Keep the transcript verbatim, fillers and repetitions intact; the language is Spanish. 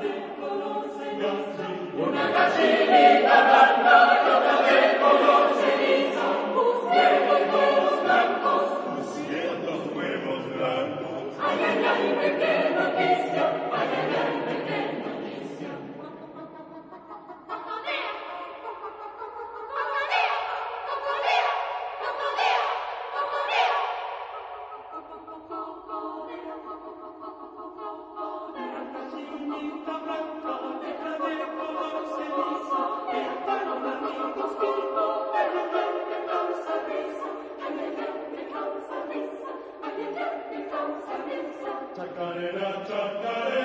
Una gallinita blanca y otra de color ceniza, pusieron huevos blancos, pusieron huevos blancos. Ay, ay, ay, de qué noticia, ay, ay, ay, de qué noticia. Cocodrilo, cocodrilo, cocodrilo, cocodrilo, cocodrilo. Cocodrilo, gallinita blanca, negra de color ceniza, de afano de amigos vivo, ay, ay, ay, me causa risa, ay, ay, ay, me causa risa, ay, ay, ay, me causa risa. Chacarera, chacarera.